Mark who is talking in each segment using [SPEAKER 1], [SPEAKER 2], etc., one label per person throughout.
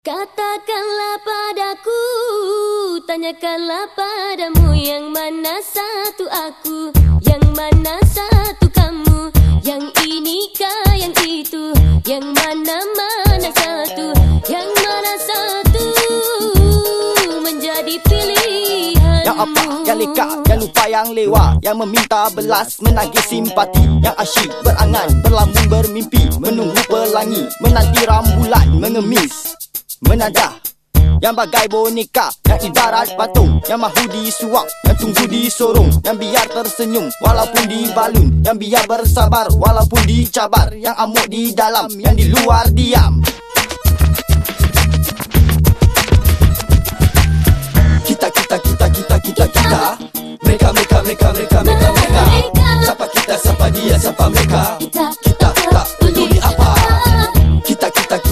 [SPEAKER 1] Katakanlah padaku, tanyakanlah padamu, yang mana satu aku, yang mana satu kamu, yang inikah yang itu, yang mana satu, yang mana satu menjadi pilihanmu.
[SPEAKER 2] Yang apa, yang leka, yang lupa, yang lewa, yang meminta belas, menagih simpati, yang asyik berangan, berlambung bermimpi, menunggu pelangi, menanti rembulan mengemis, menadah, yang bagai boneka, yang ibarat patung, yang mahu disuap, yang tunggu disorong, yang biar tersenyum walaupun dibalun, yang biar bersabar walaupun dicabar, yang amuk di dalam, yang di luar diam. Kita mereka siapa kita, siapa dia, siapa mereka. Kita tak peduli apa. Kita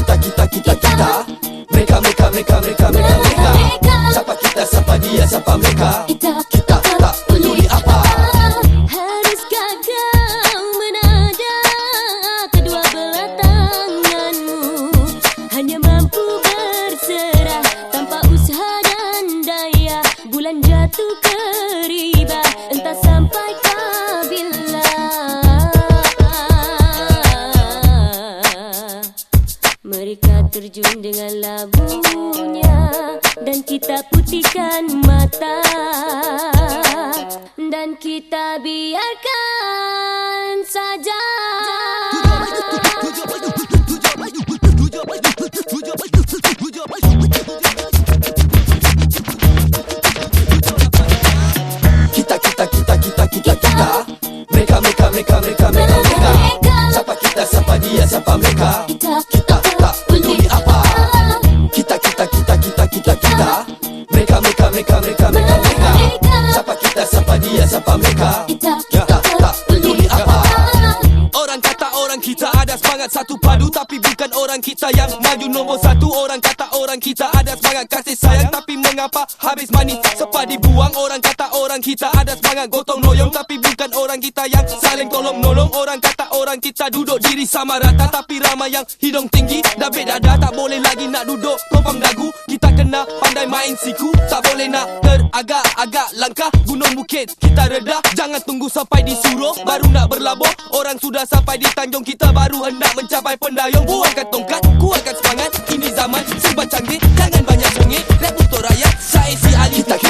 [SPEAKER 2] mereka siapa kita, siapa dia, siapa mereka. Kita tak peduli apa.
[SPEAKER 1] Haruskah kau menada kedua belah tanganmu, hanya mampu berserah tanpa usaha dan daya, bulan jatuh ke riba, entah sampai bila. Mereka terjun dengan labunya dan kita putihkan mata, dan kita biarkan saja. Kita mereka siapa kita, siapa dia, siapa mereka. Kita tak peduli apa. Kita mereka siapa kita, siapa dia, siapa mereka. Kita tak peduli apa.
[SPEAKER 3] Orang kata orang kita ada semangat satu padu, tapi bukan orang kita yang maju nombor satu. Orang kata orang kita ada semangat kasih sayang, tapi mengapa habis manis sepa dibuang. Orang kata orang kita ada semangat gotong royong, tapi bukan orang kita yang saling tolong nolong. Orang kata orang kita duduk diri sama rata, tapi ramai yang hidung tinggi dah beda dah. Tak boleh lagi nak duduk kompang dagu, kita kena pandai main siku. Tak boleh nak teragak-agak langkah gunung bukit, kita reda. Jangan tunggu sampai disuruh baru nak berlabuh. Orang sudah sampai di tanjung, kita baru hendak mencapai pendayung. Buangkan tongkat, kuatkan semangat, ini zaman serba canggih. Jangan banyak songit, rap untuk rakyat, saya si Ali.
[SPEAKER 2] Kita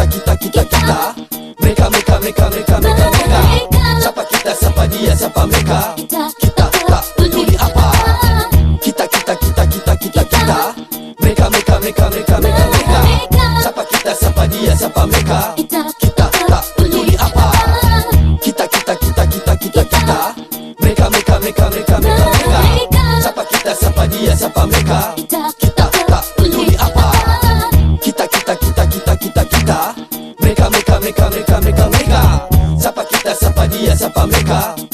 [SPEAKER 2] mereka siapa kita, siapa dia, siapa mereka. Kita tak peduli apa. Kita mereka siapa kita, siapa dia, siapa mereka. Kita tak peduli apa. Kita mereka siapa kita, siapa dia, siapa mereka. Kita tak peduli apa. Kita mereka siapa kita, siapa dia, siapa mereka.